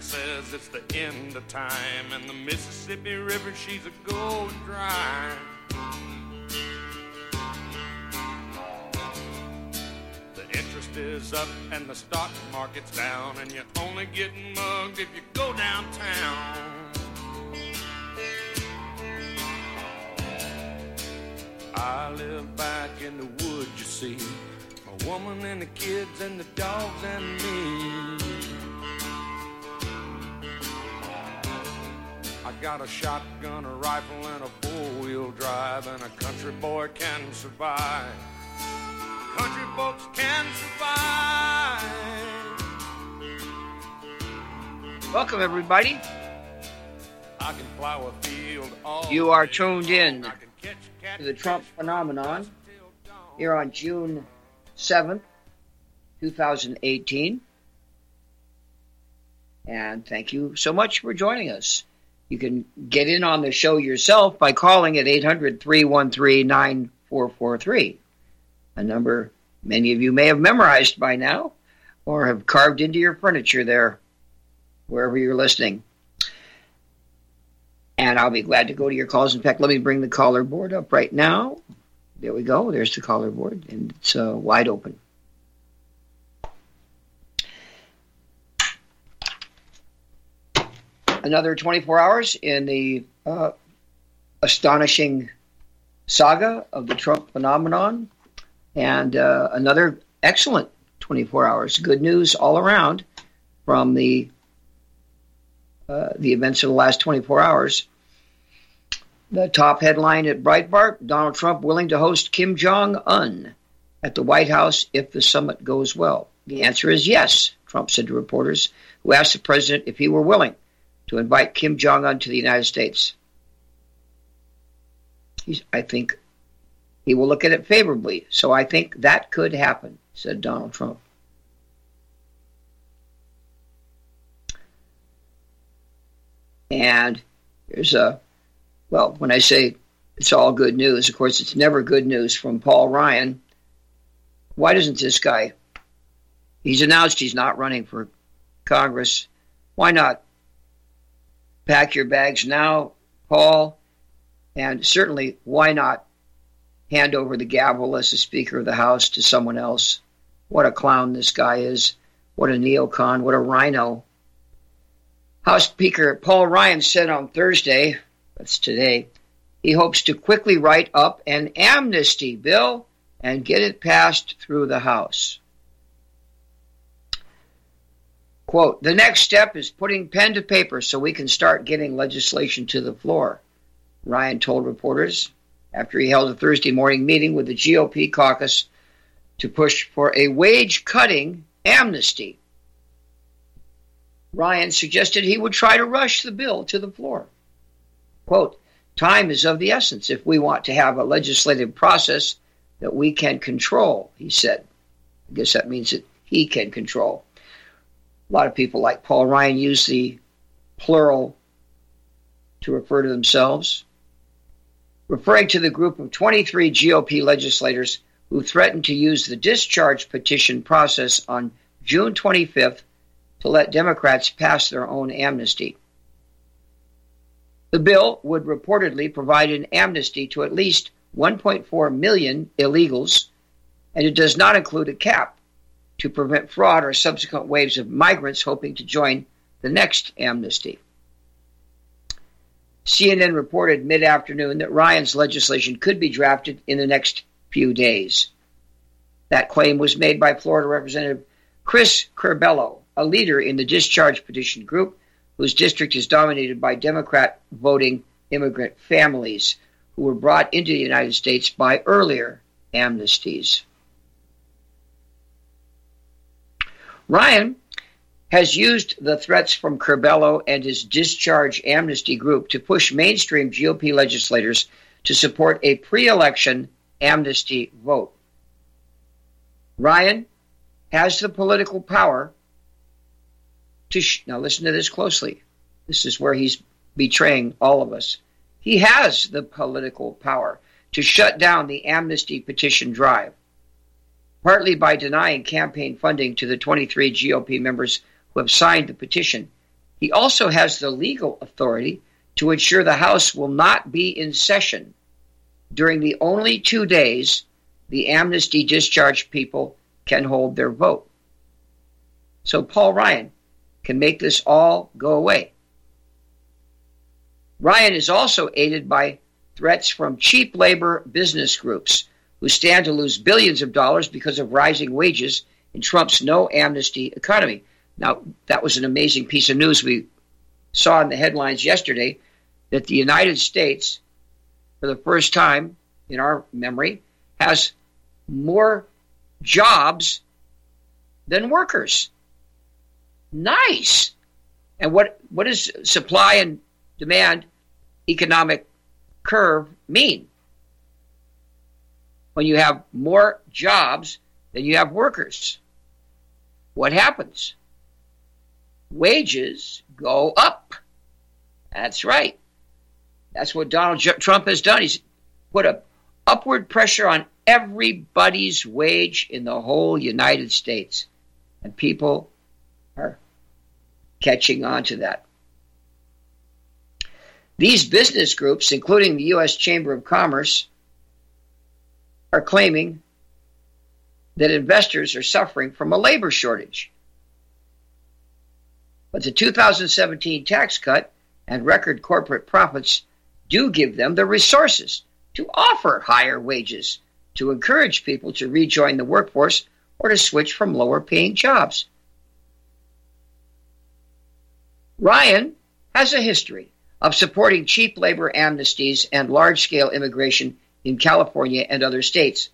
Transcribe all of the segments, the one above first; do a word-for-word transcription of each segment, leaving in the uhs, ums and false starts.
says it's the end of time, and the Mississippi River, she's a going dry. The interest is up and the stock market's down, and you're only getting mugged if you go downtown. I live back in the woods, you see, a woman and the kids and the dogs and me. I got a shotgun, a rifle, and a four-wheel drive, and a country boy can survive. Country folks can survive. Welcome, everybody. I can plow a field all You are day tuned in long. I can catch a cat to the Trump phenomenon here on June seventh, twenty eighteen. And thank you so much for joining us. You can get in on the show yourself by calling at eight hundred, three one three, nine four four three, a number many of you may have memorized by now or have carved into your furniture there, wherever you're listening. And I'll be glad to go to your calls. In fact, let me bring the caller board up right now. There we go. There's the caller board, and it's uh, wide open. Another twenty-four hours in the uh, astonishing saga of the Trump phenomenon, and uh, another excellent twenty-four hours. Good news all around from the uh, the events of the last twenty-four hours. The top headline at Breitbart: Donald Trump willing to host Kim Jong-un at the White House if the summit goes well. The answer is yes, Trump said to reporters who asked the president if he were willing to invite Kim Jong-un to the United States. He's, I think he will look at it favorably, so I think that could happen, said Donald Trump. And here's a, well, when I say it's all good news, of course, it's never good news from Paul Ryan. Why doesn't this guy, he's announced he's not running for Congress. Why not pack your bags now, Paul? And certainly, why not hand over the gavel as the Speaker of the House to someone else? What a clown this guy is. What a neocon. What a rhino. House Speaker Paul Ryan said on Thursday, that's today, he hopes to quickly write up an amnesty bill and get it passed through the House. Quote, the next step is putting pen to paper so we can start getting legislation to the floor, Ryan told reporters after he held a Thursday morning meeting with the G O P caucus to push for a wage-cutting amnesty. Ryan suggested he would try to rush the bill to the floor. Quote, time is of the essence if we want to have a legislative process that we can control, he said. I guess that means that he can control. A lot of people like Paul Ryan use the plural to refer to themselves, referring to the group of twenty-three G O P legislators who threatened to use the discharge petition process on June twenty-fifth to let Democrats pass their own amnesty. The bill would reportedly provide an amnesty to at least one point four million illegals, and it does not include a cap to prevent fraud or subsequent waves of migrants hoping to join the next amnesty. C N N reported mid-afternoon that Ryan's legislation could be drafted in the next few days. That claim was made by Florida Representative Chris Curbelo, a leader in the discharge petition group, whose district is dominated by Democrat voting immigrant families who were brought into the United States by earlier amnesties. Ryan has used the threats from Curbelo and his discharge amnesty group to push mainstream G O P legislators to support a pre-election amnesty vote. Ryan has the political power to, sh- now listen to this closely. This is where he's betraying all of us. He has the political power to shut down the amnesty petition drive, partly by denying campaign funding to the twenty-three G O P members who have signed the petition. He also has the legal authority to ensure the House will not be in session during the only two days the amnesty discharged people can hold their vote. So Paul Ryan can make this all go away. Ryan is also aided by threats from cheap labor business groups who stand to lose billions of dollars because of rising wages in Trump's no amnesty economy. Now, that was an amazing piece of news we saw in the headlines yesterday, that the United States, for the first time in our memory, has more jobs than workers. Nice. And what, what does supply and demand economic curve mean? When you have more jobs than you have workers, what happens? Wages go up. That's right. That's what Donald J- Trump has done. He's put a upward pressure on everybody's wage in the whole United States. And people are catching on to that. These business groups, including the U S Chamber of Commerce, are claiming that investors are suffering from a labor shortage. But the two thousand seventeen tax cut and record corporate profits do give them the resources to offer higher wages, to encourage people to rejoin the workforce or to switch from lower paying jobs. Ryan has a history of supporting cheap labor amnesties and large-scale immigration in California and other states.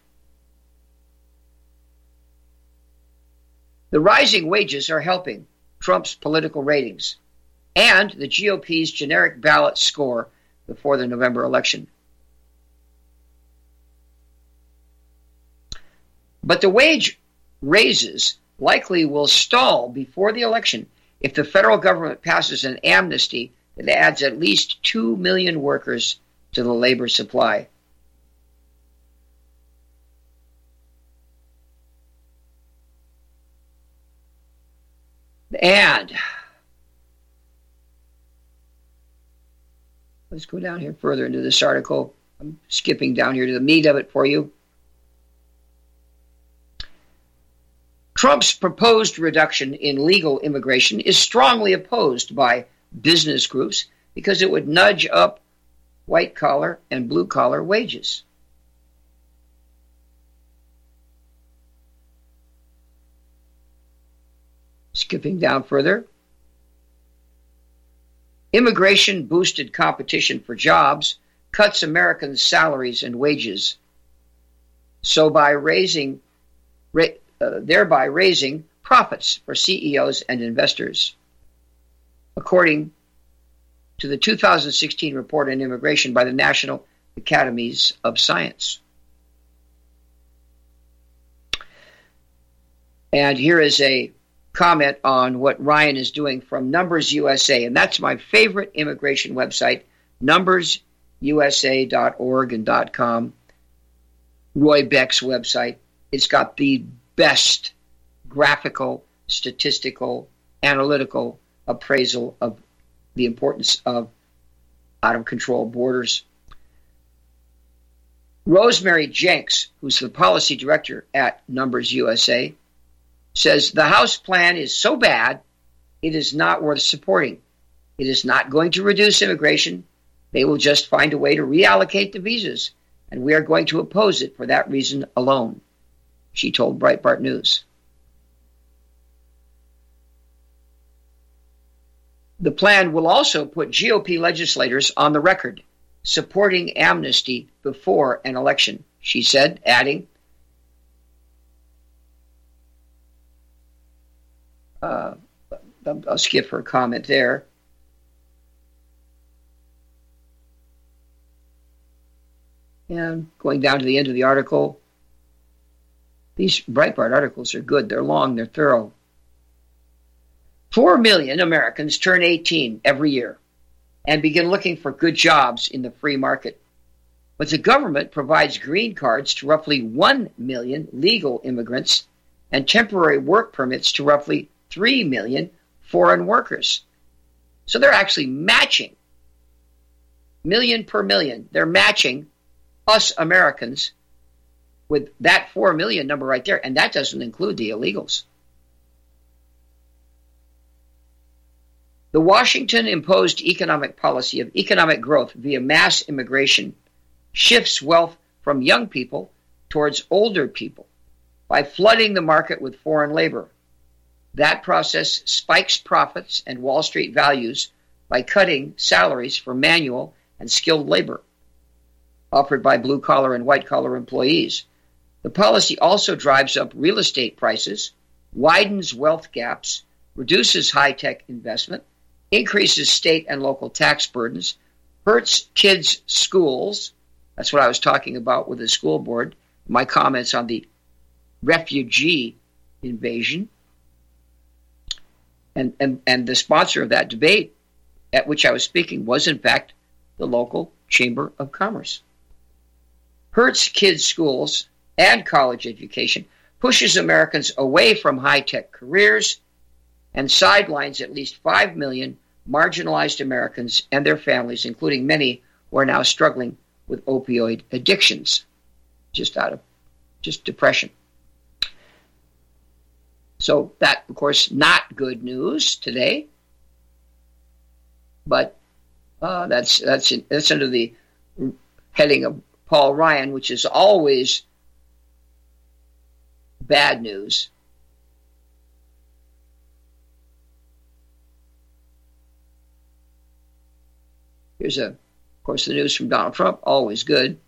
The rising wages are helping Trump's political ratings and the G O P's generic ballot score before the November election. But the wage raises likely will stall before the election if the federal government passes an amnesty that adds at least two million workers to the labor supply. And let's go down here further into this article. I'm skipping down here to the meat of it for you. Trump's proposed reduction in legal immigration is strongly opposed by business groups because it would nudge up white-collar and blue-collar wages. Skipping down further. Immigration boosted competition for jobs cuts Americans' salaries and wages. So by raising, ra- uh, thereby raising profits for C E Os and investors. According to the two thousand sixteen report on immigration by the National Academies of Science. And here is a comment on what Ryan is doing from Numbers U S A, and that's my favorite immigration website, numbers u s a dot org and .com. Roy Beck's website. It's got the best graphical, statistical, analytical appraisal of the importance of out-of-control borders. Rosemary Jenks, who's the policy director at Numbers U S A, says the House plan is so bad, it is not worth supporting. It is not going to reduce immigration. They will just find a way to reallocate the visas, and we are going to oppose it for that reason alone, she told Breitbart News. The plan will also put G O P legislators on the record, supporting amnesty before an election, she said, adding, Uh, I'll skip her comment there. And going down to the end of the article, these Breitbart articles are good. They're long, they're thorough. Four million Americans turn eighteen every year and begin looking for good jobs in the free market. But the government provides green cards to roughly one million legal immigrants and temporary work permits to roughly three million foreign workers. So they're actually matching, million per million. They're matching us Americans with that four million number right there, and that doesn't include the illegals. The Washington-imposed economic policy of economic growth via mass immigration shifts wealth from young people towards older people by flooding the market with foreign labor. That process spikes profits and Wall Street values by cutting salaries for manual and skilled labor offered by blue-collar and white-collar employees. The policy also drives up real estate prices, widens wealth gaps, reduces high-tech investment, increases state and local tax burdens, hurts kids' schools. That's what I was talking about with the school board, my comments on the refugee invasion. And, and, and the sponsor of that debate at which I was speaking was, in fact, the local Chamber of Commerce. Hurts kids' schools and college education, pushes Americans away from high-tech careers, and sidelines at least five million marginalized Americans and their families, including many who are now struggling with opioid addictions, just out of just depression. So that, of course, not good news today, but uh, that's that's that's under the heading of Paul Ryan, which is always bad news. Here's, a, of course, the news from Donald Trump, always good.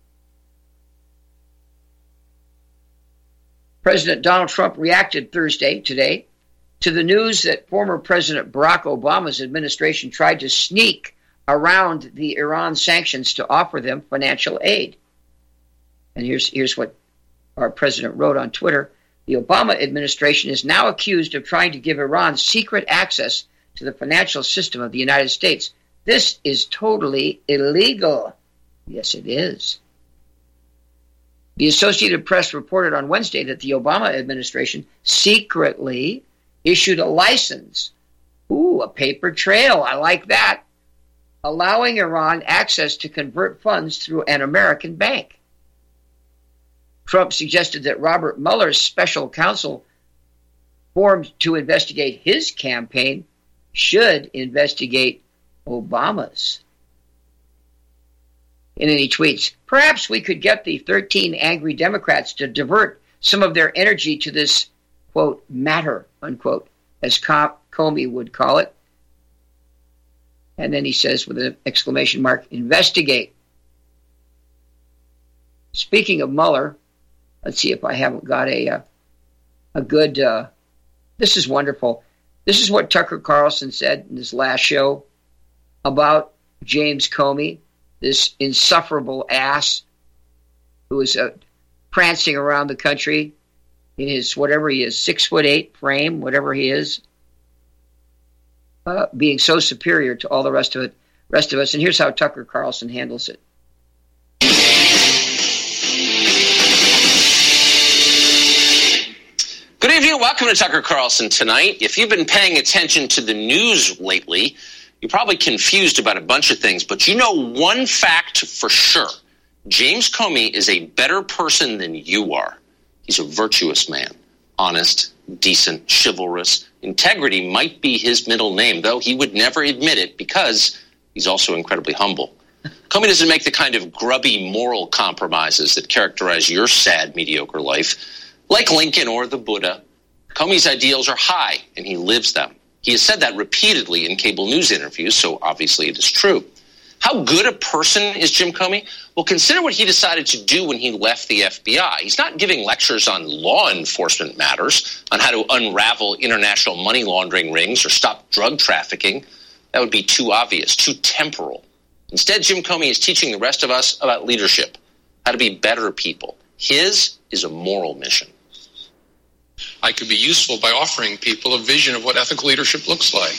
President Donald Trump reacted Thursday, today, to the news that former President Barack Obama's administration tried to sneak around the Iran sanctions to offer them financial aid. And here's, here's what our president wrote on Twitter. The Obama administration is now accused of trying to give Iran secret access to the financial system of the United States. This is totally illegal. Yes, it is. The Associated Press reported on Wednesday that the Obama administration secretly issued a license. Ooh, a paper trail. I like that. Allowing Iran access to convert funds through an American bank. Trump suggested that Robert Mueller's special counsel formed to investigate his campaign should investigate Obama's. And then he tweets, perhaps we could get the thirteen angry Democrats to divert some of their energy to this, quote, matter, unquote, as Comey would call it. And then he says with an exclamation mark, investigate. Speaking of Mueller, let's see if I haven't got a, a, a good, uh, this is wonderful. This is what Tucker Carlson said in his last show about James Comey, this insufferable ass who is uh, prancing around the country in his, whatever he is, six foot eight frame, whatever he is, uh, being so superior to all the rest of it, rest of us. And here's how Tucker Carlson handles it. Good evening. Welcome to Tucker Carlson Tonight. If you've been paying attention to the news lately, you're probably confused about a bunch of things, but you know one fact for sure. James Comey is a better person than you are. He's a virtuous man, honest, decent, chivalrous. Integrity might be his middle name, though he would never admit it because he's also incredibly humble. Comey doesn't make the kind of grubby moral compromises that characterize your sad, mediocre life, like Lincoln or the Buddha. Comey's ideals are high, and he lives them. He has said that repeatedly in cable news interviews, so obviously it is true. How good a person is Jim Comey? Well, consider what he decided to do when he left the F B I. He's not giving lectures on law enforcement matters, on how to unravel international money laundering rings or stop drug trafficking. That would be too obvious, too temporal. Instead, Jim Comey is teaching the rest of us about leadership, how to be better people. His is a moral mission. I could be useful by offering people a vision of what ethical leadership looks like.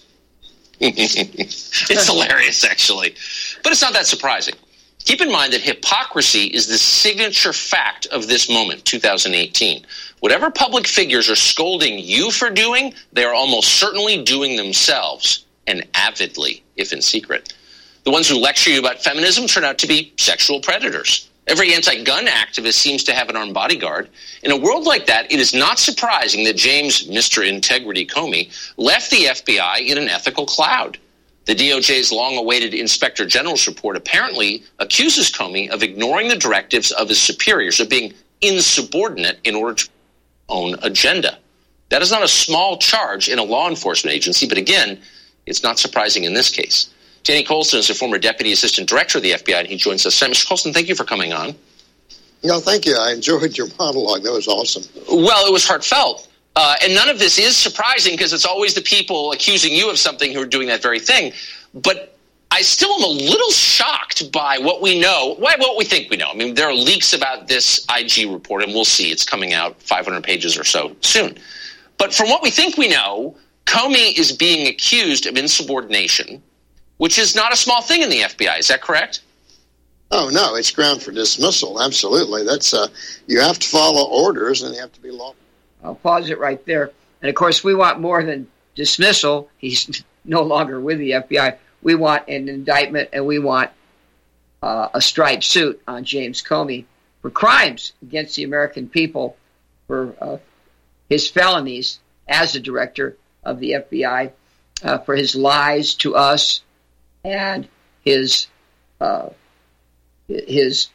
It's hilarious, actually. But it's not that surprising. Keep in mind that hypocrisy is the signature fact of this moment, two thousand eighteen. Whatever public figures are scolding you for doing, they are almost certainly doing themselves. and avidly, if in secret. The ones who lecture you about feminism turn out to be sexual predators. Every anti-gun activist seems to have an armed bodyguard. In a world like that, it is not surprising that James Mister Integrity Comey left the F B I in an ethical cloud. The D O J's long-awaited Inspector General's report apparently accuses Comey of ignoring the directives of his superiors, of being insubordinate in order to own agenda. That is not a small charge in a law enforcement agency, but again, it's not surprising in this case. Danny Colson is a former Deputy Assistant Director of the F B I, and he joins us. Mister Colson, thank you for coming on. No, thank you. I enjoyed your monologue. That was awesome. Well, it was heartfelt. Uh, and none of this is surprising because it's always the people accusing you of something who are doing that very thing. But I still am a little shocked by what we know, what we think we know. I mean, there are leaks about this I G report, and we'll see. It's coming out five hundred pages or so soon. But from what we think we know, Comey is being accused of insubordination, which is not a small thing in the F B I. Is that correct? Oh, no, it's ground for dismissal. Absolutely. That's uh, you have to follow orders, and you have to be lawful. I'll pause it right there. And, of course, we want more than dismissal. He's no longer with the F B I. We want an indictment, and we want uh, a striped suit on James Comey for crimes against the American people, for uh, his felonies as a director of the F B I, uh, for his lies to us, and his uh, his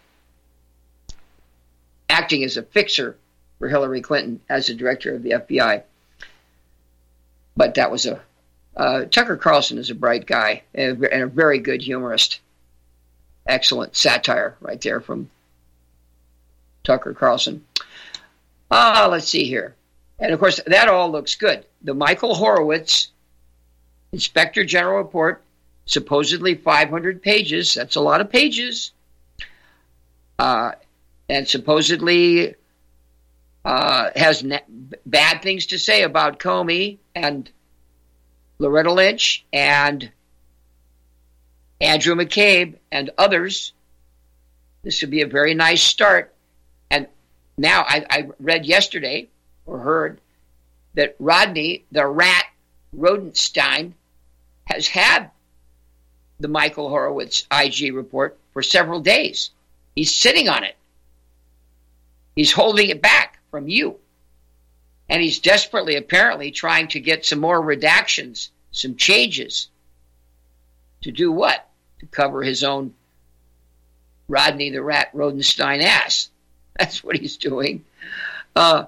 acting as a fixer for Hillary Clinton as the director of the F B I. But that was a uh, Tucker Carlson is a bright guy and a very good humorist. Excellent satire right there from Tucker Carlson. Ah, let's see here. And of course, that all looks good. The Michael Horowitz Inspector General report, supposedly five hundred pages. That's a lot of pages. Uh, and supposedly uh, has ne- bad things to say about Comey and Loretta Lynch and Andrew McCabe and others. This would be a very nice start. And now I, I read yesterday or heard that Rodney, the rat Rodenstein, has had the Michael Horowitz I G report for several days. He's sitting on it. He's holding it back from you. And he's desperately, apparently, trying to get some more redactions, some changes. To do what? To cover his own Rodney the Rat Rodenstein ass. That's what he's doing. Uh,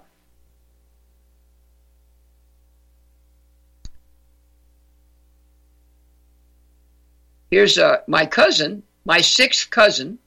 here's uh, my cousin, my sixth cousin,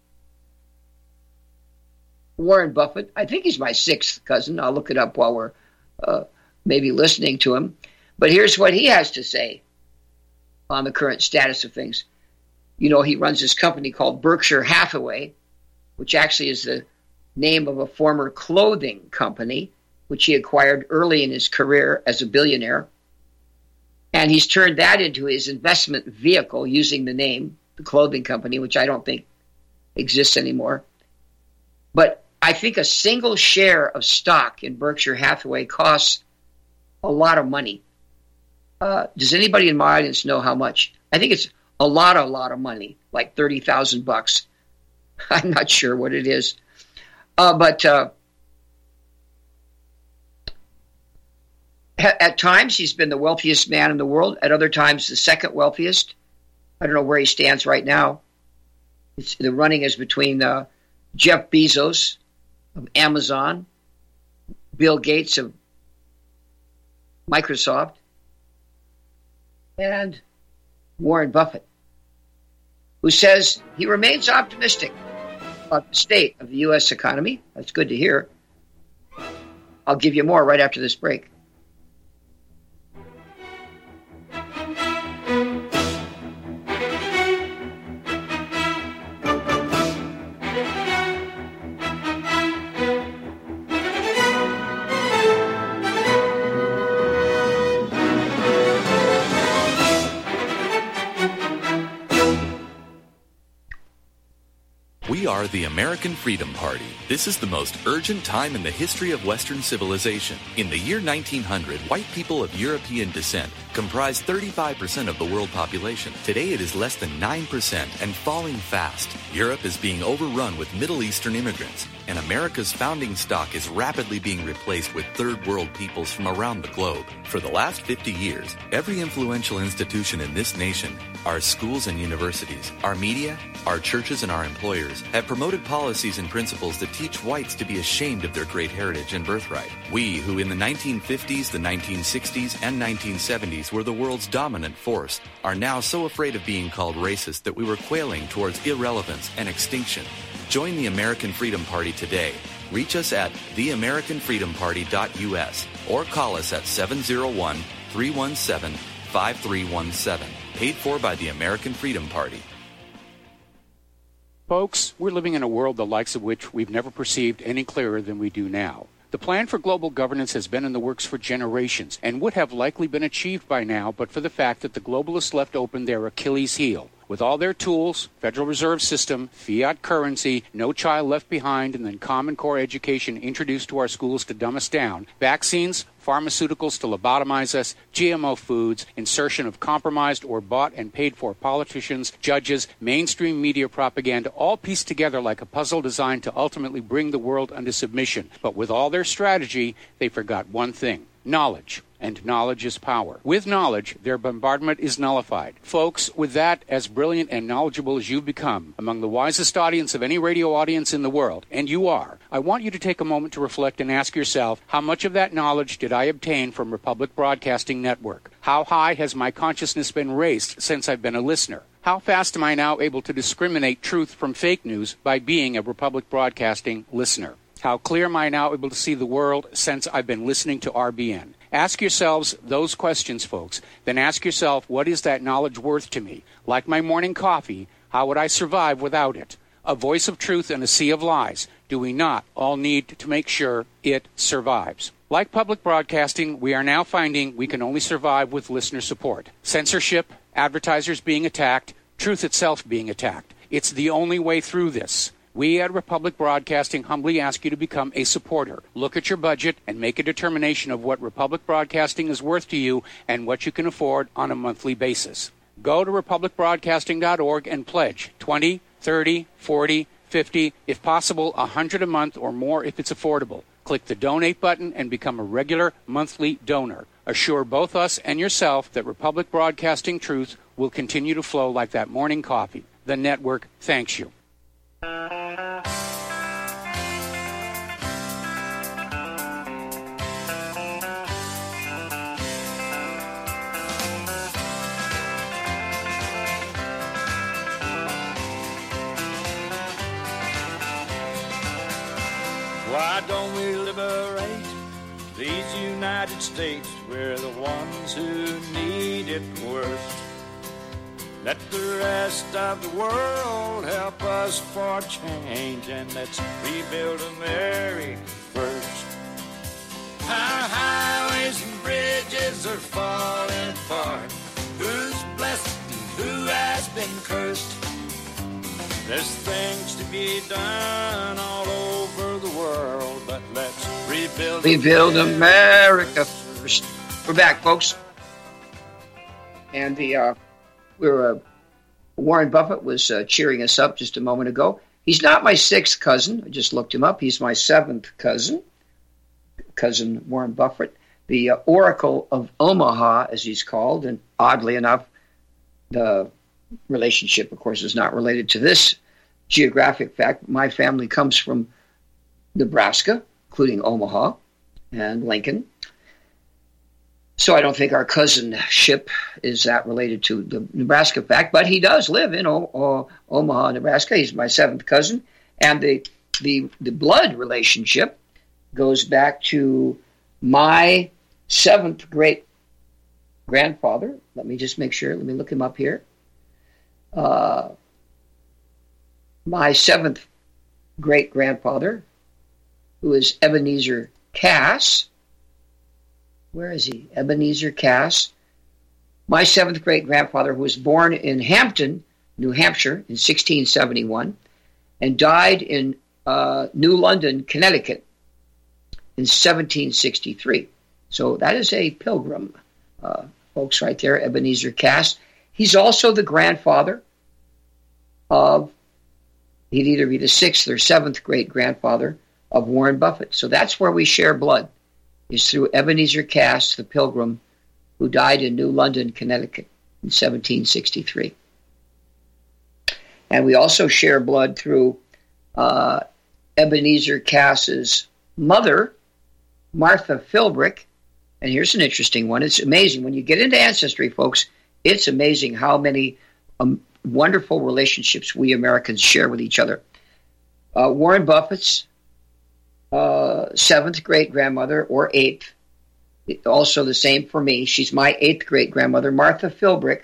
Warren Buffett. I think he's my sixth cousin. I'll look it up while we're uh, maybe listening to him. But here's what he has to say on the current status of things. You know, he runs this company called Berkshire Hathaway, which actually is the name of a former clothing company, which he acquired early in his career as a billionaire. And he's turned that into his investment vehicle using the name, the clothing company, which I don't think exists anymore. But I think a single share of stock in Berkshire Hathaway costs a lot of money. Uh, does anybody in my audience know how much? I think it's a lot, a lot of money, like thirty thousand bucks. I'm not sure what it is. Uh, but uh, at times, he's been the wealthiest man in the world. At other times, the second wealthiest. I don't know where he stands right now. It's, the running is between uh, Jeff Bezos of Amazon, Bill Gates of Microsoft, and Warren Buffett, who says he remains optimistic about the state of the U S economy. That's good to hear. I'll give you more right after this break. We are the American Freedom Party. This is the most urgent time in the history of Western civilization. In the year nineteen hundred, white people of European descent comprised thirty-five percent of the world population. Today it is less than nine percent and falling fast. Europe is being overrun with Middle Eastern immigrants, and America's founding stock is rapidly being replaced with third world peoples from around the globe. For the last fifty years, every influential institution in this nation, our schools and universities, our media, our churches and our employers, have promoted policies and principles that teach whites to be ashamed of their great heritage and birthright. We, who in the nineteen fifties, the nineteen sixties, and nineteen seventies were the world's dominant force, are now so afraid of being called racist that we were quailing towards irrelevance and extinction. Join the American Freedom Party today. Reach us at the american freedom party dot u s or call us at seven oh one, three one seven, five three one seven. Paid for by the American Freedom Party. Folks, we're living in a world the likes of which we've never perceived any clearer than we do now. The plan for global governance has been in the works for generations and would have likely been achieved by now but for the fact that the globalists left open their Achilles heel. With all their tools, Federal Reserve System, fiat currency, no child left behind, and then Common Core education introduced to our schools to dumb us down, vaccines, pharmaceuticals to lobotomize us, G M O foods, insertion of compromised or bought and paid for politicians, judges, mainstream media propaganda, all pieced together like a puzzle designed to ultimately bring the world under submission. But with all their strategy, they forgot one thing: knowledge. And knowledge is power. With knowledge, their bombardment is nullified. Folks, with that, as brilliant and knowledgeable as you've become, among the wisest audience of any radio audience in the world, and you are, I want you to take a moment to reflect and ask yourself, how much of that knowledge did I obtain from Republic Broadcasting Network? How high has my consciousness been raised since I've been a listener? How fast am I now able to discriminate truth from fake news by being a Republic Broadcasting listener? How clear am I now able to see the world since I've been listening to R B N? Ask yourselves those questions, folks. Then ask yourself, what is that knowledge worth to me? Like my morning coffee, how would I survive without it? A voice of truth in a sea of lies. Do we not all need to make sure it survives? Like public broadcasting, we are now finding we can only survive with listener support. Censorship, advertisers being attacked, truth itself being attacked. It's the only way through this. We at Republic Broadcasting humbly ask you to become a supporter. Look at your budget and make a determination of what Republic Broadcasting is worth to you and what you can afford on a monthly basis. Go to republic broadcasting dot org and pledge twenty, thirty, forty, fifty, if possible one hundred a month or more if it's affordable. Click the donate button and become a regular monthly donor. Assure both us and yourself that Republic Broadcasting truth will continue to flow like that morning coffee. The network thanks you. Why don't we liberate these United States? We're the ones who need it worst. Let the rest of the world help us for change, and let's rebuild America first. Our highways and bridges are falling apart. Who's blessed and who has been cursed? There's things to be done all over the world, but let's rebuild Rebuild America first. We're back, folks. And the uh, we were uh, Warren Buffett was uh, cheering us up just a moment ago. He's not my sixth cousin. I just looked him up. He's my seventh cousin, cousin Warren Buffett, the uh, Oracle of Omaha, as he's called. And oddly enough, the relationship, of course, is not related to this geographic fact. My family comes from Nebraska, including Omaha and Lincoln. So I don't think our cousinship is that related to the Nebraska fact, but he does live in o- o- Omaha, Nebraska. He's my seventh cousin. And the, the, the blood relationship goes back to my seventh great grandfather. Let me just make sure. Let me look him up here. Uh, my seventh great grandfather, who is Ebenezer Cass. Where is he? Ebenezer Cass. My seventh great grandfather, who was born in Hampton, New Hampshire, in sixteen seventy-one, and died in uh, New London, Connecticut, in seventeen sixty-three. So that is a pilgrim uh, folks right there, Ebenezer Cass. He's also the grandfather of, he'd either be the sixth or seventh great-grandfather of Warren Buffett. So that's where we share blood, is through Ebenezer Cass, the pilgrim, who died in New London, Connecticut in seventeen sixty-three. And we also share blood through uh, Ebenezer Cass's mother, Martha Philbrick. And here's an interesting one. It's amazing. When you get into ancestry, folks, it's amazing how many um, wonderful relationships we Americans share with each other. Uh, Warren Buffett's uh, seventh great-grandmother, or eighth, also the same for me. She's my eighth great-grandmother, Martha Philbrick.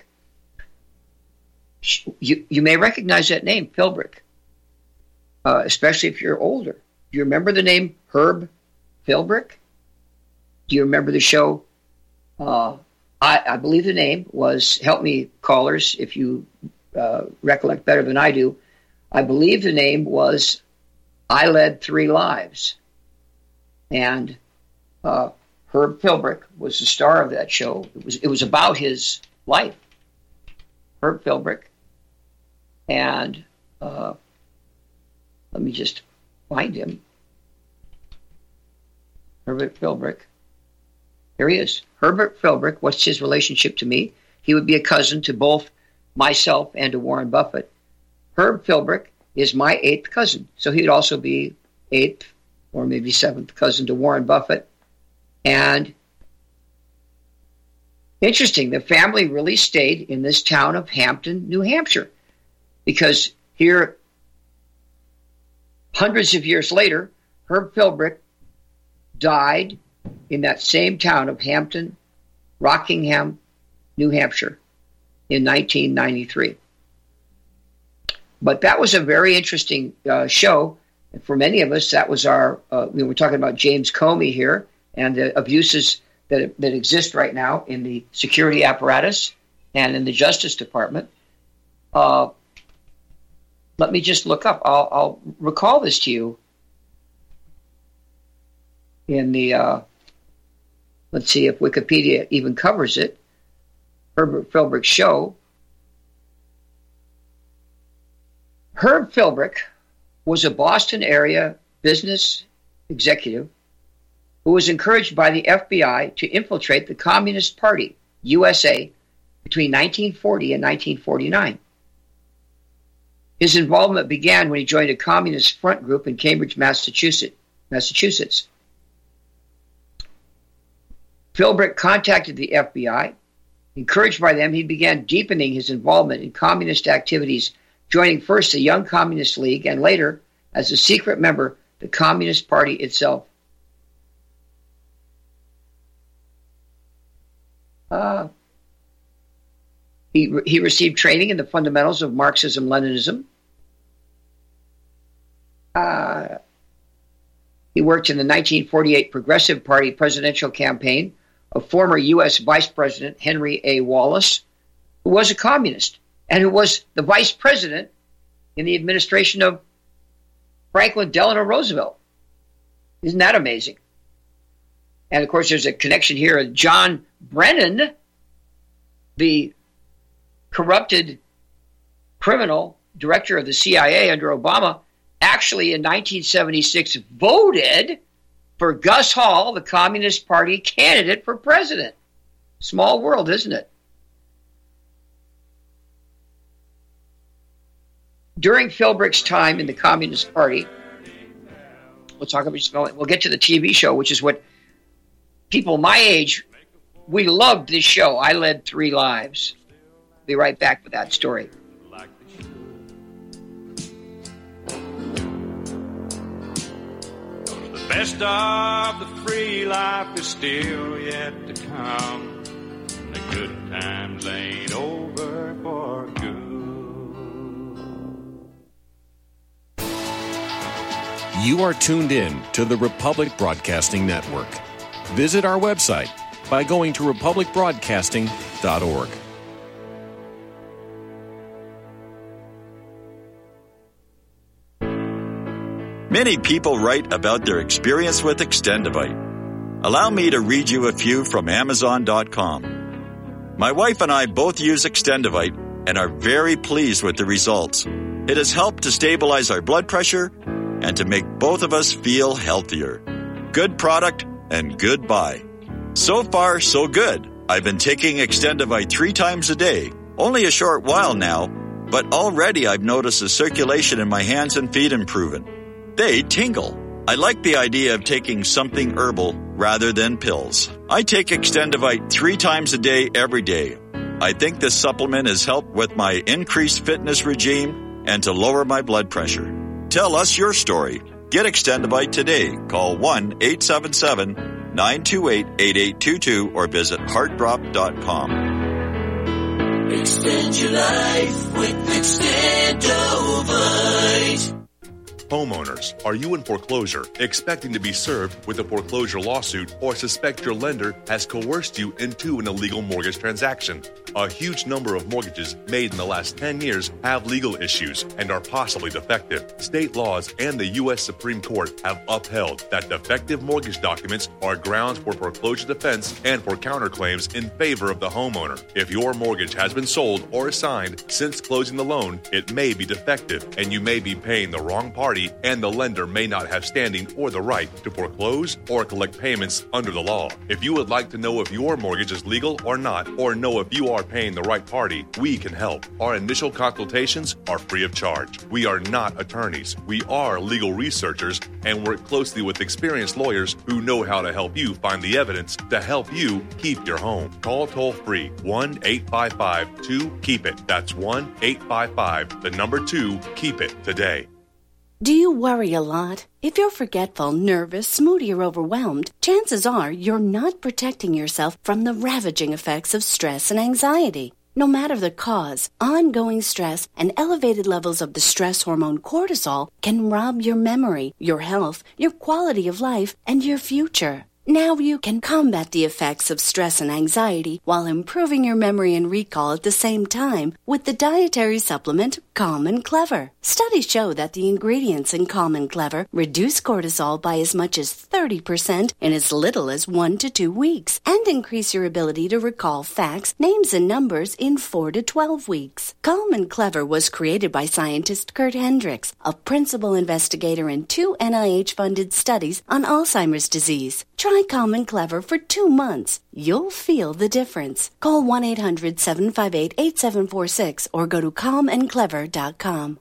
She, you, you may recognize that name, Philbrick, uh, especially if you're older. Do you remember the name Herb Philbrick? Do you remember the show? Uh, I, I believe the name was, help me callers if you uh, recollect better than I do, I believe the name was I Led Three Lives. And uh, Herb Philbrick was the star of that show. It was, it was about his life. Herb Philbrick. And uh, let me just find him. Herbert Philbrick. Here he is. Herbert Philbrick. What's his relationship to me? He would be a cousin to both myself and to Warren Buffett. Herb Philbrick is my eighth cousin. So he would also be eighth or maybe seventh cousin to Warren Buffett. And interesting, the family really stayed in this town of Hampton, New Hampshire, because here, hundreds of years later, Herb Philbrick died in that same town of Hampton, Rockingham, New Hampshire, in nineteen ninety-three. But that was a very interesting uh, show. And for many of us, that was our, uh, we were talking about James Comey here and the abuses that, that exist right now in the security apparatus and in the Justice Department. Uh, let me just look up. I'll, I'll recall this to you in the, uh, let's see if Wikipedia even covers it, Herbert Philbrick's show. Herb Philbrick was a Boston area business executive who was encouraged by the F B I to infiltrate the Communist Party, U S A, between nineteen forty and nineteen forty-nine. His involvement began when he joined a communist front group in Cambridge, Massachusetts. Massachusetts. Philbrick contacted the F B I. Encouraged by them, he began deepening his involvement in communist activities, joining first the Young Communist League and later, as a secret member, the Communist Party itself. Uh, he, he received training in the fundamentals of Marxism-Leninism. Uh, he worked in the nineteen forty-eight Progressive Party presidential campaign of former U S Vice President Henry A. Wallace, who was a communist and who was the vice president in the administration of Franklin Delano Roosevelt. Isn't that amazing? And, of course, there's a connection here. John Brennan, the corrupted criminal director of the C I A under Obama, actually in nineteen seventy-six voted for Gus Hall, the Communist Party candidate for president. Small world, isn't it? During Philbrick's time in the Communist Party, we'll talk about just a moment. We'll get to the T V show, which is what people my age, we loved this show. I Led Three Lives. Be right back with that story. The best of the free life is still yet to come. The good times ain't over for good. You are tuned in to the Republic Broadcasting Network. Visit our website by going to republic broadcasting dot org. Many people write about their experience with Extendivite. Allow me to read you a few from amazon dot com. My wife and I both use Extendivite and are very pleased with the results. It has helped to stabilize our blood pressure and to make both of us feel healthier. Good product and good buy. So far, so good. I've been taking Extendivite three times a day, only a short while now, but already I've noticed the circulation in my hands and feet improving. They tingle. I like the idea of taking something herbal rather than pills. I take Extendivite three times a day every day. I think this supplement has helped with my increased fitness regime and to lower my blood pressure. Tell us your story. Get Extendivite today. Call one eight seven seven, nine two eight, eight eight two two or visit heart drop dot com. Extend your life with Extendovite. Homeowners, are you in foreclosure, expecting to be served with a foreclosure lawsuit, or suspect your lender has coerced you into an illegal mortgage transaction? A huge number of mortgages made in the last ten years have legal issues and are possibly defective. State laws and the U S Supreme Court have upheld that defective mortgage documents are grounds for foreclosure defense and for counterclaims in favor of the homeowner. If your mortgage has been sold or assigned since closing the loan, it may be defective and you may be paying the wrong party, and the lender may not have standing or the right to foreclose or collect payments under the law. If you would like to know if your mortgage is legal or not, or know if you are paying the right party, we can help. Our initial consultations are free of charge. We are not attorneys. We are legal researchers and work closely with experienced lawyers who know how to help you find the evidence to help you keep your home. Call toll-free one eight five five two keep it. That's one eight five five, the number two, keep it today. Do you worry a lot? If you're forgetful, nervous, moody, or overwhelmed, chances are you're not protecting yourself from the ravaging effects of stress and anxiety. No matter the cause, ongoing stress and elevated levels of the stress hormone cortisol can rob your memory, your health, your quality of life, and your future. Now you can combat the effects of stress and anxiety while improving your memory and recall at the same time with the dietary supplement Calm and Clever. Studies show that the ingredients in Calm and Clever reduce cortisol by as much as thirty percent in as little as one to two weeks and increase your ability to recall facts, names, and numbers in four to twelve weeks. Calm and Clever was created by scientist Kurt Hendricks, a principal investigator in two N I H-funded studies on Alzheimer's disease. Try Calm and Clever for two months. You'll feel the difference. Call one eight hundred seven five eight eight seven four six or go to calm and clever dot com.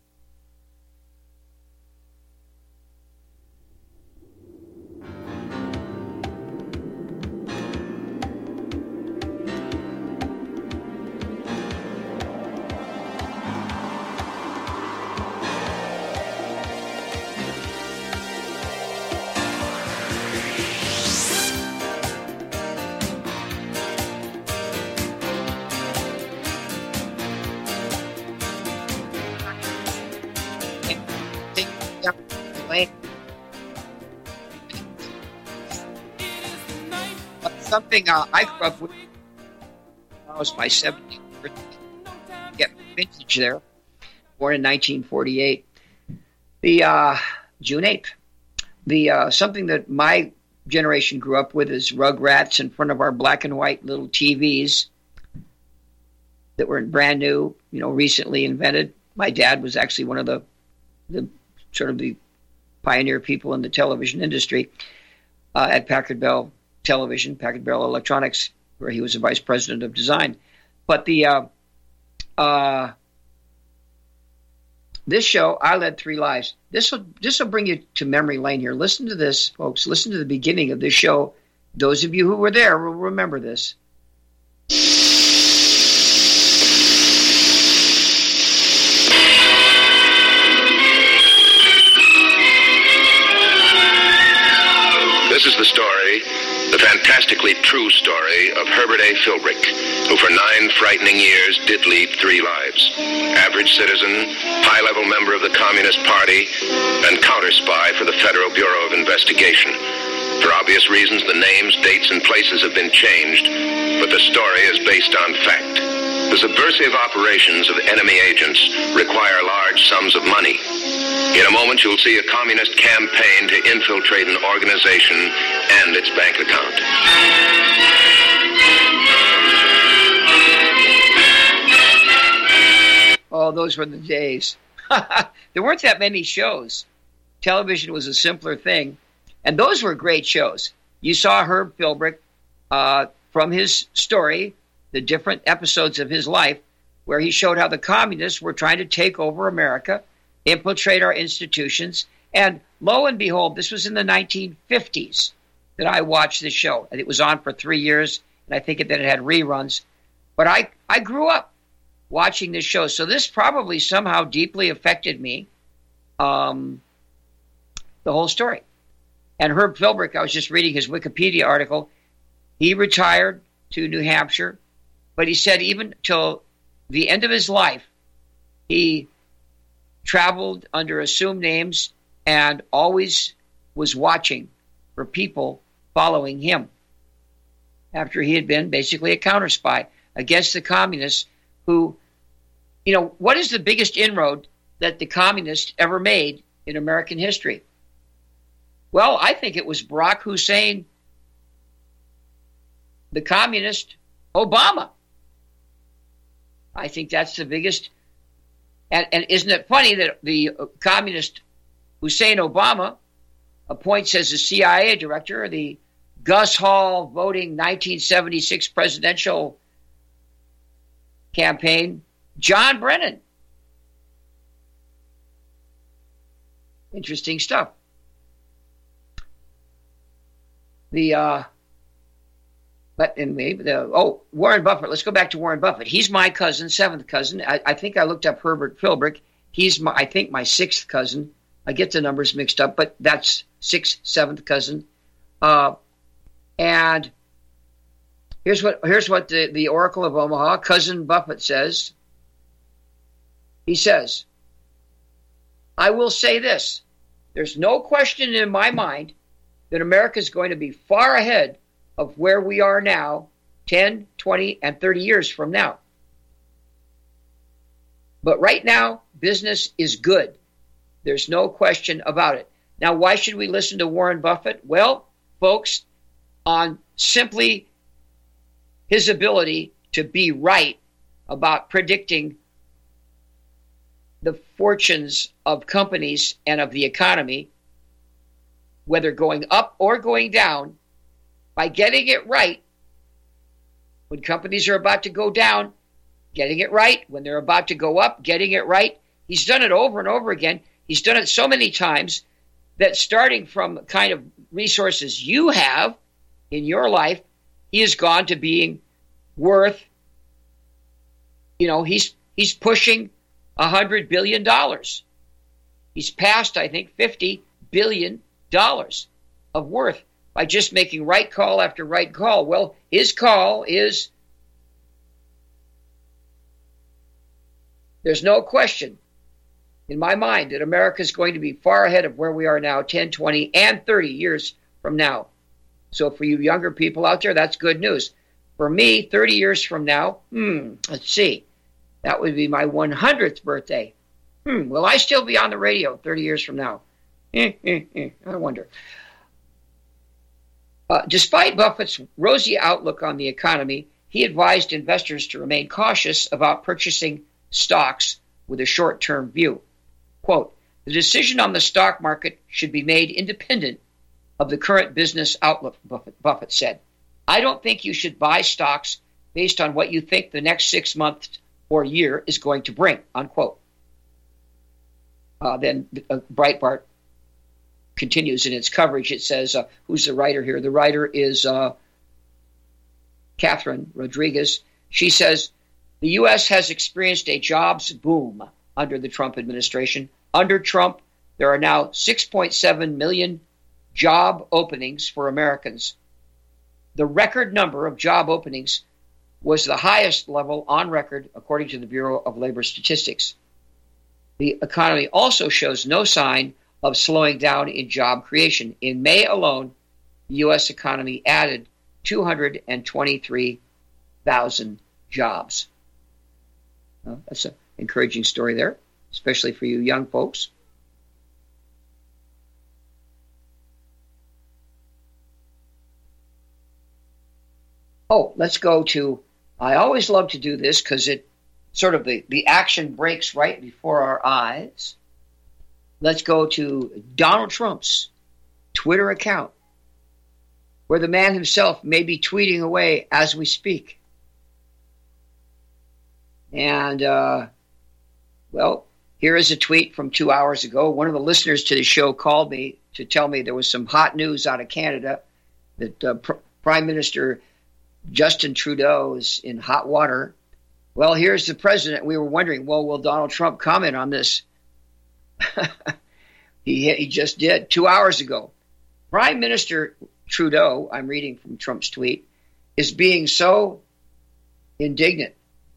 Something uh, I grew up with. That was my seventieth birthday. Get vintage there. Born in nineteen forty-eight. The uh, June eighth. The uh, something that my generation grew up with is Rugrats in front of our black and white little T Vs that were brand new, you know, recently invented. My dad was actually one of the the sort of the pioneer people in the television industry uh, at Packard Bell Television, Packard Bell Electronics, where he was the vice president of design. But the uh, uh, this show, I Led Three Lives. This will this will bring you to memory lane here. Listen to this, folks. Listen to the beginning of this show. Those of you who were there will remember this. This is the story, the fantastically true story of Herbert A. Philbrick, who for nine frightening years did lead three lives. Average citizen, high-level member of the Communist Party, and counter-spy for the Federal Bureau of Investigation. For obvious reasons, the names, dates, and places have been changed, but the story is based on fact. The subversive operations of enemy agents require large sums of money. In a moment, you'll see a communist campaign to infiltrate an organization and its bank account. Oh, those were the days. There weren't that many shows. Television was a simpler thing. And those were great shows. You saw Herb Philbrick uh, from his story, the different episodes of his life, where he showed how the communists were trying to take over America, infiltrate our institutions. And lo and behold, this was in the nineteen fifties that I watched this show. And it was on for three years, and I think that it had reruns. But I, I grew up watching this show. So this probably somehow deeply affected me, um, the whole story. And Herb Philbrick, I was just reading his Wikipedia article. He retired to New Hampshire, but he said even till the end of his life, he traveled under assumed names and always was watching for people following him after he had been basically a counter spy against the communists who, you know, what is the biggest inroad that the communists ever made in American history? Well, I think it was Barack Hussein, the communist Obama. I think that's the biggest. And, and isn't it funny that the communist Hussein Obama appoints as the C I A director the Gus Hall voting nineteen seventy-six presidential campaign, John Brennan. Interesting stuff. The uh, but and maybe the oh Warren Buffett. Let's go back to Warren Buffett. He's my cousin, seventh cousin. I, I think I looked up Herbert Philbrick. He's my, I think my sixth cousin. I get the numbers mixed up, but that's sixth, seventh cousin. Uh, and here's what here's what the, the Oracle of Omaha, Cousin Buffett, says. He says, I will say this. There's no question in my mind that America is going to be far ahead of where we are now, ten, twenty, and thirty years from now. But right now, business is good. There's no question about it. Now, why should we listen to Warren Buffett? Well, folks, on simply his ability to be right about predicting the fortunes of companies and of the economy, whether going up or going down, by getting it right when companies are about to go down, getting it right when they're about to go up, getting it right. He's done it over and over again. He's done it so many times that starting from kind of resources you have in your life, he has gone to being worth, you know, he's he's pushing one hundred billion dollars. He's passed, I think, fifty billion dollars of worth by just making right call after right call. Well, his call is, there's no question in my mind that America is going to be far ahead of where we are now, ten, twenty, and thirty years from now. So for you younger people out there, that's good news. For me, thirty years from now, hmm, let's see, that would be my one hundredth birthday. Hmm, will I still be on the radio thirty years from now? Eh, eh, eh, I wonder. Uh, despite Buffett's rosy outlook on the economy, he advised investors to remain cautious about purchasing stocks with a short-term view. Quote, the decision on the stock market should be made independent of the current business outlook, Buffett, Buffett said. I don't think you should buy stocks based on what you think the next six months or year is going to bring, unquote. Uh, then uh, Breitbart continues in its coverage. It says, uh, who's the writer here? The writer is uh, Catherine Rodriguez. She says, the U S has experienced a jobs boom under the Trump administration. Under Trump, there are now six point seven million job openings for Americans. The record number of job openings was the highest level on record, according to the Bureau of Labor Statistics. The economy also shows no sign of slowing down in job creation. In May alone, the U S economy added two hundred twenty-three thousand jobs. Well, that's an encouraging story there, especially for you young folks. Oh, let's go to, I always love to do this because it sort of the, the action breaks right before our eyes. Let's go to Donald Trump's Twitter account, where the man himself may be tweeting away as we speak. And, uh, well, here is a tweet from two hours ago. One of the listeners to the show called me to tell me there was some hot news out of Canada that uh, Pr- Prime Minister Justin Trudeau is in hot water. Well, here's the president. We were wondering, well, will Donald Trump comment on this? he, he just did two hours ago. Prime Minister Trudeau, I'm reading from Trump's tweet, is being so indignant,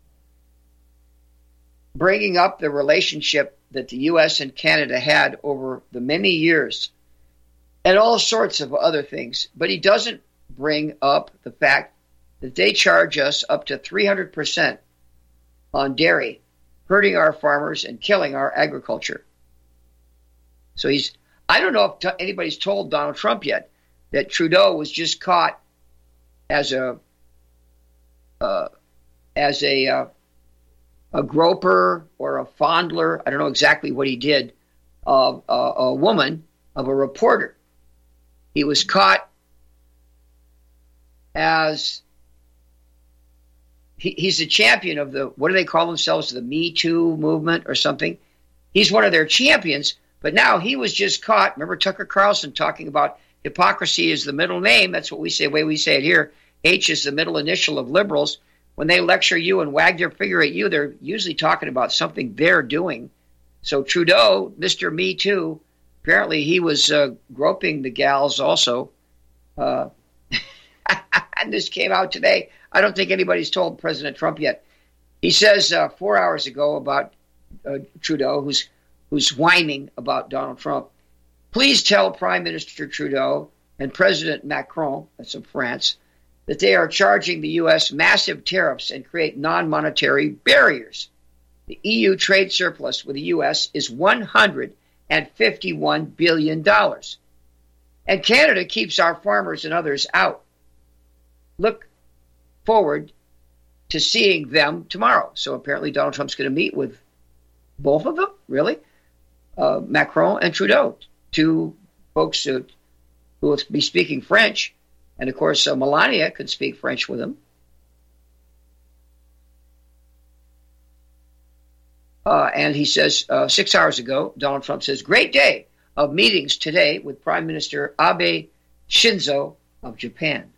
bringing up the relationship that the U S and Canada had over the many years and all sorts of other things. But he doesn't bring up the fact that they charge us up to three hundred percent on dairy, hurting our farmers and killing our agriculture. So he's, I don't know if t- anybody's told Donald Trump yet that Trudeau was just caught as a, uh, as a, uh, a groper or a fondler, I don't know exactly what he did, of uh, a woman, of a reporter. He was caught as, he, he's a champion of the, what do they call themselves, the Me Too movement or something? He's one of their champions, but now he was just caught. Remember Tucker Carlson talking about hypocrisy is the middle name. That's what we say, the way we say it here. H is the middle initial of liberals. When they lecture you and wag their finger at you, they're usually talking about something they're doing. So Trudeau, Mister Me Too, apparently he was uh, groping the gals also. Uh, and this came out today. I don't think anybody's told President Trump yet. He says uh, four hours ago about uh, Trudeau, who's who's whining about Donald Trump, please tell Prime Minister Trudeau and President Macron, that's of France, that they are charging the U S massive tariffs and create non-monetary barriers. The E U trade surplus with the U S is one hundred fifty-one billion dollars. And Canada keeps our farmers and others out. Look forward to seeing them tomorrow. So apparently Donald Trump's going to meet with both of them, really? Uh, Macron and Trudeau, two folks who, who will be speaking French. And, of course, uh, Melania could speak French with him. Uh, and he says, uh, six hours ago, Donald Trump says, great day of meetings today with Prime Minister Abe Shinzo of Japan.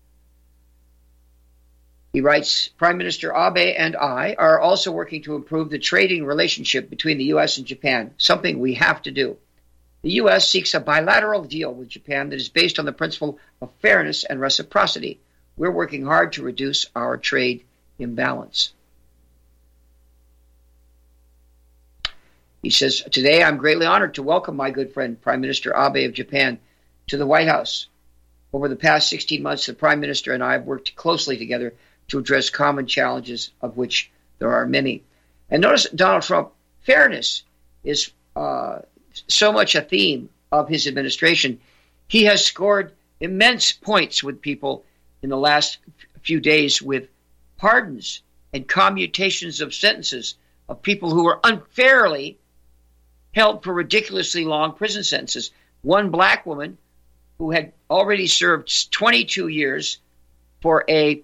He writes, Prime Minister Abe and I are also working to improve the trading relationship between the U S and Japan, something we have to do. The U S seeks a bilateral deal with Japan that is based on the principle of fairness and reciprocity. We're working hard to reduce our trade imbalance. He says, today I'm greatly honored to welcome my good friend, Prime Minister Abe of Japan, to the White House. Over the past sixteen months, the Prime Minister and I have worked closely together to address common challenges, of which there are many. And notice Donald Trump, fairness is uh, so much a theme of his administration. He has scored immense points with people in the last few days with pardons and commutations of sentences of people who were unfairly held for ridiculously long prison sentences. One black woman who had already served twenty-two years for a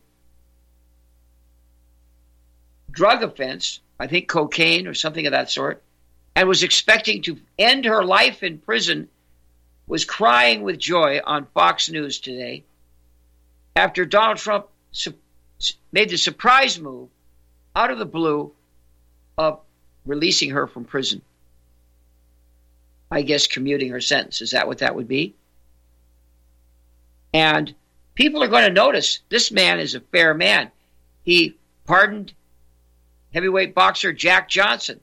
drug offense, I think cocaine or something of that sort, and was expecting to end her life in prison, was crying with joy on Fox News today after Donald Trump su- made the surprise move out of the blue of releasing her from prison. I guess commuting her sentence. Is that what that would be? And people are going to notice this man is a fair man. He pardoned heavyweight boxer Jack Johnson.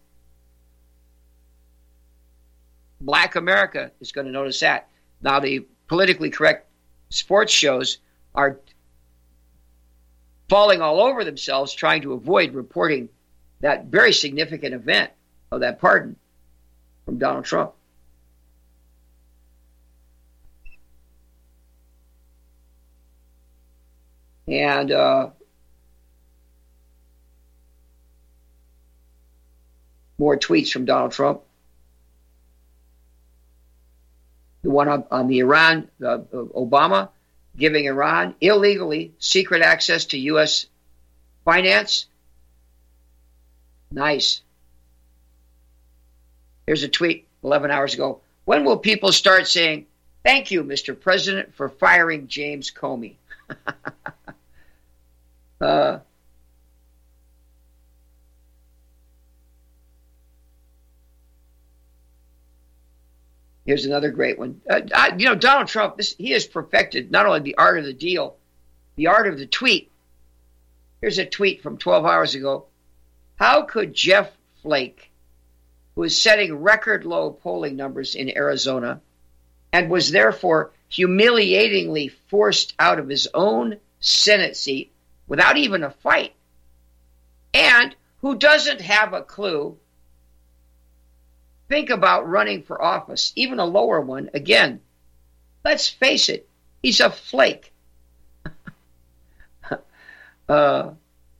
Black America is going to notice that. Now, the politically correct sports shows are falling all over themselves trying to avoid reporting that very significant event of that pardon from Donald Trump. And uh, More tweets from Donald Trump. The one on, on the Iran, uh, Obama giving Iran illegally secret access to U S finance. Nice. Here's a tweet eleven hours ago. When will people start saying, thank you, Mister President, for firing James Comey? uh, Here's another great one. Uh, I, you know, Donald Trump, this, he has perfected not only the art of the deal, the art of the tweet. Here's a tweet from twelve hours ago. How could Jeff Flake, who is setting record low polling numbers in Arizona and was therefore humiliatingly forced out of his own Senate seat without even a fight, and who doesn't have a clue, think about running for office, even a lower one? Again, let's face it, he's a flake. uh,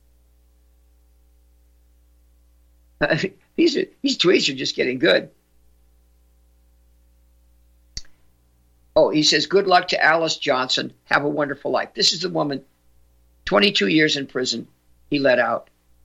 these, are, these tweets are just getting good. Oh, he says, good luck to Alice Johnson. Have a wonderful life. This is the woman, twenty-two years in prison, he let out.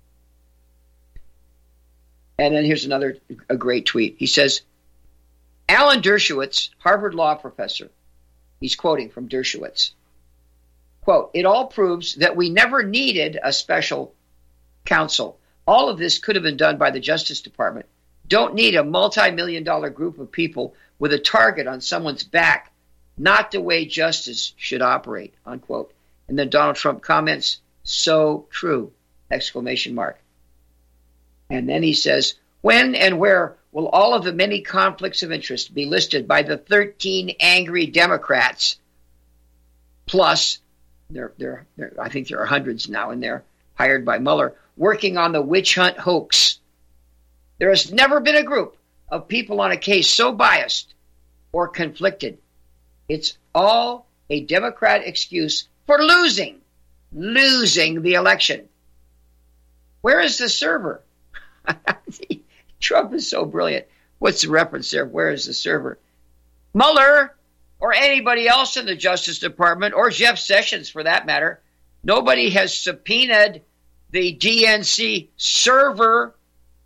And then here's another a great tweet. He says, Alan Dershowitz, Harvard law professor, he's quoting from Dershowitz, quote, it all proves that we never needed a special counsel. All of this could have been done by the Justice Department. Don't need a multi-million dollar group of people with a target on someone's back. Not the way justice should operate, unquote. And then Donald Trump comments, so true, exclamation mark. And then he says, when and where will all of the many conflicts of interest be listed by the thirteen angry Democrats? Plus, there, there, there, I think there are hundreds now in there, hired by Mueller, working on the witch hunt hoax. There has never been a group of people on a case so biased or conflicted. It's all a Democrat excuse for losing, losing the election. Where is the server? Trump is so brilliant. What's the reference there? Where is the server? Mueller, or anybody else in the Justice Department, or Jeff Sessions for that matter, nobody has subpoenaed the D N C server.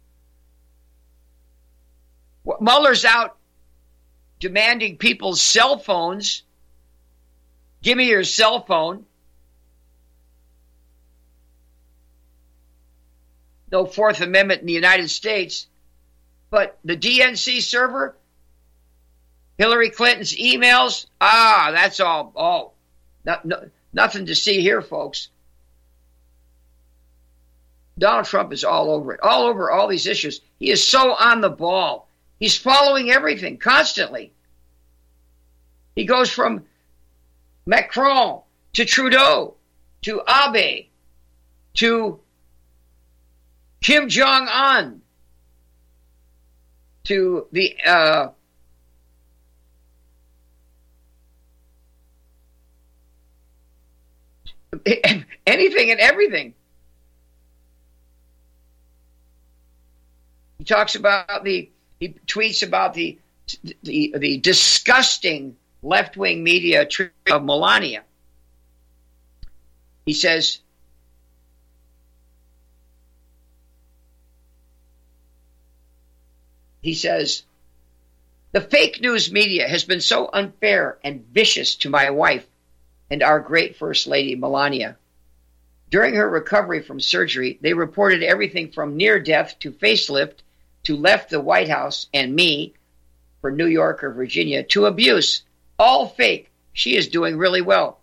Mueller's out demanding people's cell phones. Give me your cell phone. No Fourth Amendment in the United States. But the D N C server, Hillary Clinton's emails, ah, that's all. Oh, not, no, nothing to see here, folks. Donald Trump is all over it, all over all these issues. He is so on the ball. He's following everything constantly. He goes from Macron to Trudeau to Abe to Kim Jong-un to the uh, anything and everything. He talks about the, he tweets about the the, the disgusting left-wing media treatment of Melania. He says, he says, the fake news media has been so unfair and vicious to my wife and our great First Lady, Melania. During her recovery from surgery, they reported everything from near death to facelift to left the White House and me for New York or Virginia to abuse. All fake. She is doing really well.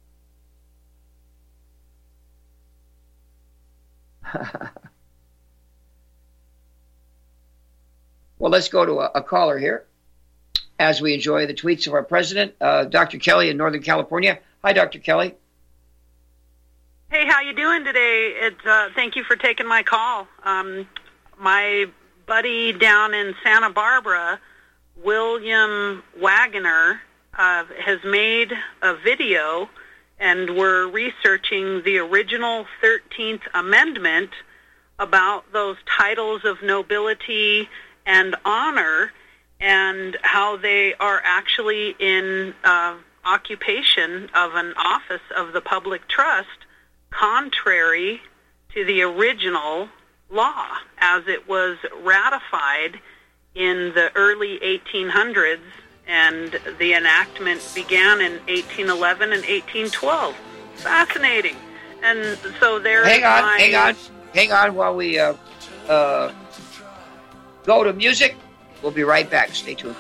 Well, let's go to a, a caller here as we enjoy the tweets of our president, uh, Doctor Kelly in Northern California. Hi, Doctor Kelly. Hey, how you doing today? It's, uh, thank you for taking my call. Um, my buddy down in Santa Barbara, William Wagner, uh, has made a video, and we're researching the original thirteenth Amendment about those titles of nobility and honor and how they are actually in uh, occupation of an office of the public trust contrary to the original law as it was ratified in the early eighteen hundreds, and the enactment began in eighteen eleven and eighteen twelve. Fascinating. And so there hang on, my... hang on, hang on while we uh, uh, go to music. We'll be right back. Stay tuned.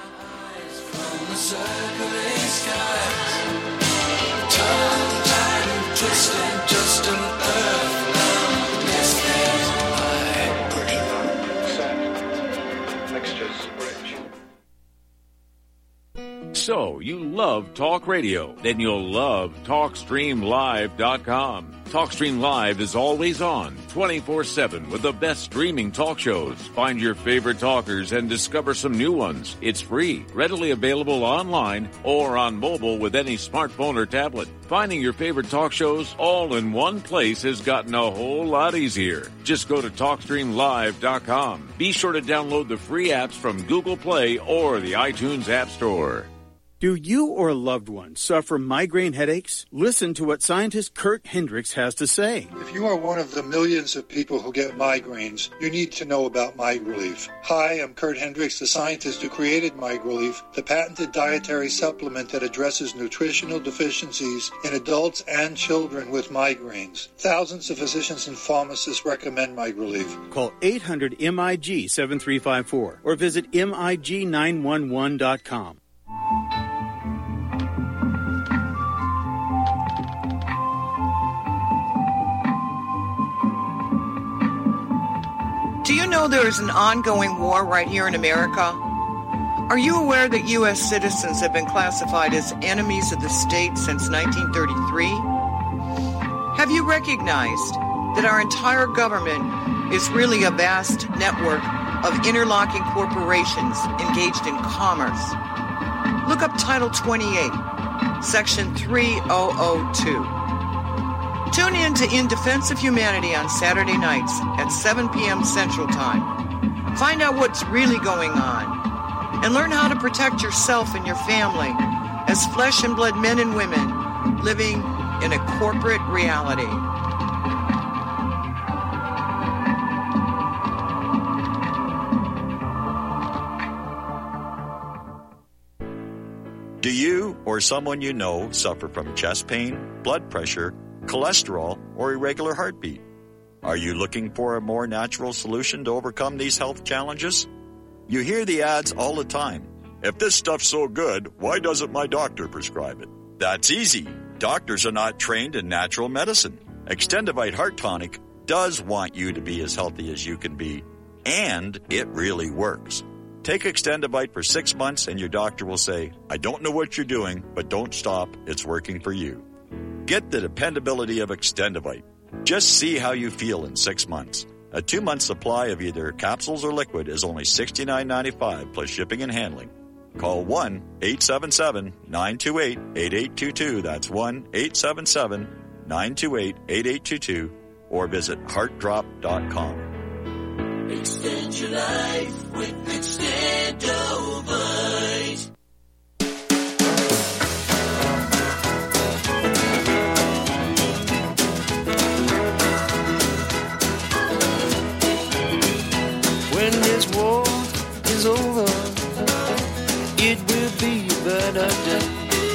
So, you love talk radio? Then you'll love talk stream live dot com. TalkStream Live is always on, twenty-four seven, with the best streaming talk shows. Find your favorite talkers and discover some new ones. It's free, readily available online or on mobile with any smartphone or tablet. Finding your favorite talk shows all in one place has gotten a whole lot easier. Just go to talk stream live dot com. Be sure to download the free apps from Google Play or the iTunes App Store. Do you or a loved one suffer migraine headaches? Listen to what scientist Kurt Hendricks has to say. If you are one of the millions of people who get migraines, you need to know about MiGrelief. Hi, I'm Kurt Hendricks, the scientist who created MiGrelief, the patented dietary supplement that addresses nutritional deficiencies in adults and children with migraines. Thousands of physicians and pharmacists recommend MiGrelief. Call eight hundred M I G seven three five four or visit M I G nine one one dot com. Do you know there is an ongoing war right here in America? Are you aware that U S citizens have been classified as enemies of the state since nineteen thirty-three? Have you recognized that our entire government is really a vast network of interlocking corporations engaged in commerce? Look up Title twenty-eight, Section three thousand two. Tune in to In Defense of Humanity on Saturday nights at seven p.m. Central Time. Find out what's really going on and learn how to protect yourself and your family as flesh and blood men and women living in a corporate reality. Do you or someone you know suffer from chest pain, blood pressure, cholesterol, or irregular heartbeat? Are you looking for a more natural solution to overcome these health challenges? You hear the ads all the time. If this stuff's so good, why doesn't my doctor prescribe it? That's easy. Doctors are not trained in natural medicine. Extendivite Heart Tonic does want you to be as healthy as you can be, and it really works. Take Extendivite for six months and your doctor will say, I don't know what you're doing, but don't stop. It's working for you. Get the dependability of Extendivite. Just see how you feel in six months. A two-month supply of either capsules or liquid is only sixty-nine ninety-five plus shipping and handling. Call one eight seven seven nine two eight eight eight two two. That's one eight seven seven nine two eight eight eight two two or visit heart drop dot com. Extend your life with Extendovite. When this war is over, it will be a better day.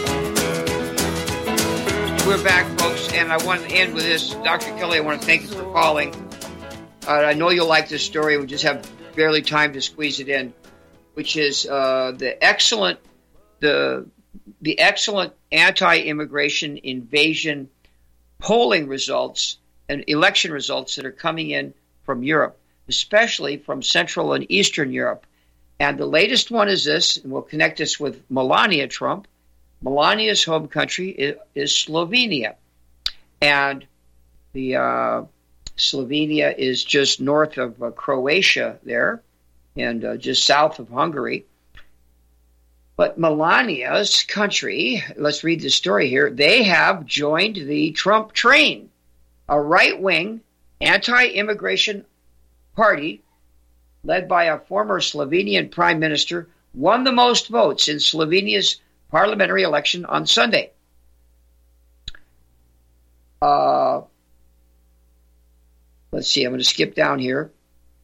We're back, folks, and I want to end with this. Doctor Kelly, I want to thank you for calling. Uh, I know you'll like this story. We just have barely time to squeeze it in, which is uh, the excellent, the the excellent anti-immigration invasion polling results and election results that are coming in from Europe, especially from Central and Eastern Europe. And the latest one is this, and we'll connect this with Melania Trump. Melania's home country is, is Slovenia. And the uh, Slovenia is just north of uh, Croatia there, and uh, just south of Hungary. But Melania's country, let's read the story here, they have joined the Trump train, a right-wing, anti-immigration party, led by a former Slovenian prime minister, won the most votes in Slovenia's parliamentary election on Sunday. Uh, let's see, I'm going to skip down here.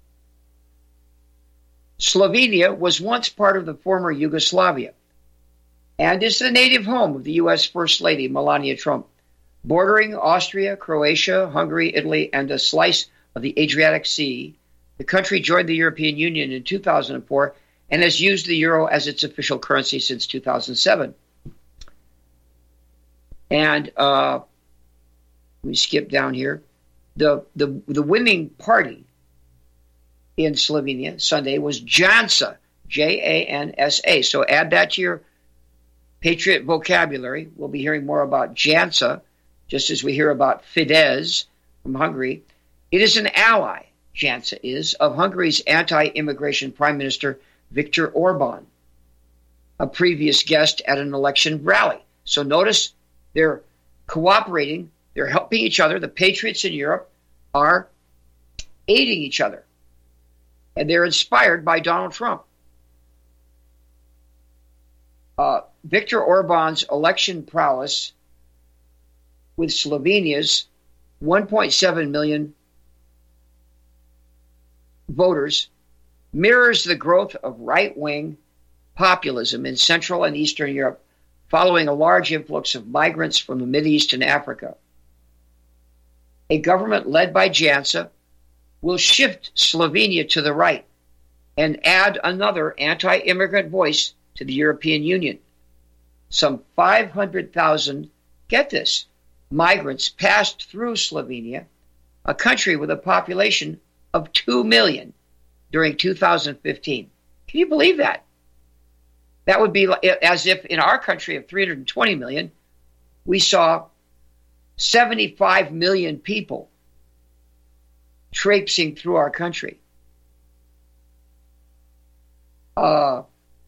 Slovenia was once part of the former Yugoslavia and is the native home of the U S First Lady, Melania Trump. Bordering Austria, Croatia, Hungary, Italy, and a slice of the Adriatic Sea, the country joined the European Union in two thousand four and has used the euro as its official currency since two thousand seven. And uh, let me skip down here. The, the, the winning party in Slovenia Sunday was Jansa, J A N S A. So add that to your patriot vocabulary. We'll be hearing more about Jansa, just as we hear about Fidesz from Hungary. It is an ally, Jansa is, of Hungary's anti-immigration Prime Minister Viktor Orban, a previous guest at an election rally. So notice they're cooperating, they're helping each other. The patriots in Europe are aiding each other, and they're inspired by Donald Trump. Uh, Viktor Orban's election prowess with Slovenia's one point seven million voters mirrors the growth of right-wing populism in Central and Eastern Europe following a large influx of migrants from the Mideast and Africa. A government led by Jansa will shift Slovenia to the right and add another anti-immigrant voice to the European Union. Some five hundred thousand, get this, migrants passed through Slovenia, a country with a population of two million during two thousand fifteen. Can you believe that? That would be as if in our country of three hundred twenty million, we saw seventy-five million people traipsing through our country. Uh,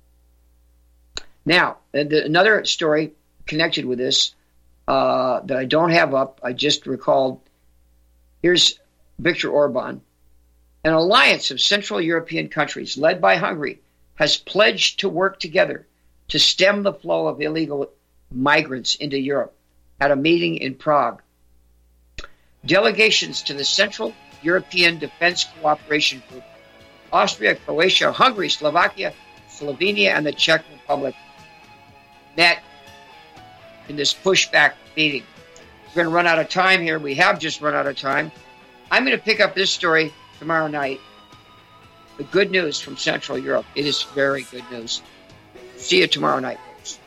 now, another story connected with this uh, that I don't have up, I just recalled. Here's Viktor Orban. An alliance of Central European countries led by Hungary has pledged to work together to stem the flow of illegal migrants into Europe at a meeting in Prague. Delegations to the Central European Defense Cooperation Group, Austria, Croatia, Hungary, Slovakia, Slovenia, and the Czech Republic met in this pushback meeting. We're going to run out of time here. We have just run out of time. I'm going to pick up this story tomorrow night. The good news from Central Europe. It is very good news. See you tomorrow night, folks.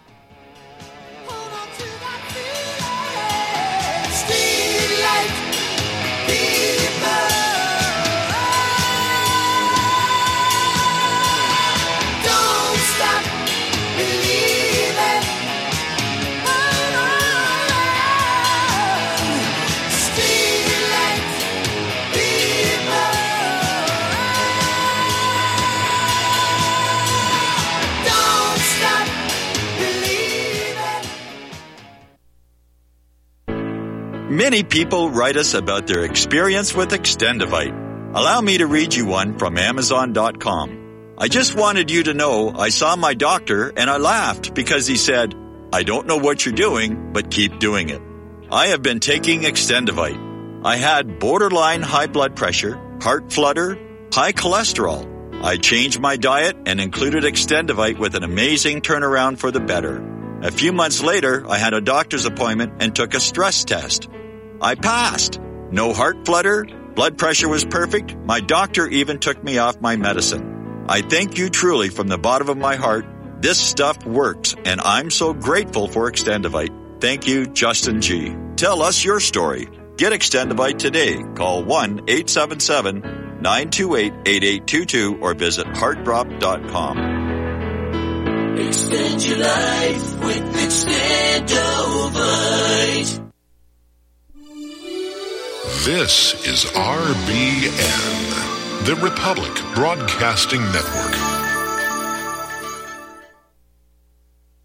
Many people write us about their experience with Extendivite. Allow me to read you one from Amazon dot com. I just wanted you to know I saw my doctor and I laughed because he said, "I don't know what you're doing, but keep doing it." I have been taking Extendivite. I had borderline high blood pressure, heart flutter, high cholesterol. I changed my diet and included Extendivite with an amazing turnaround for the better. A few months later, I had a doctor's appointment and took a stress test. I passed. No heart flutter. Blood pressure was perfect. My doctor even took me off my medicine. I thank you truly from the bottom of my heart. This stuff works, and I'm so grateful for Extendivite. Thank you, Justin G. Tell us your story. Get Extendivite today. Call one eight seven seven, nine two eight, eight eight two two or visit heart drop dot com. Extend your life with Extendivite. This is R B N, the Republic Broadcasting Network.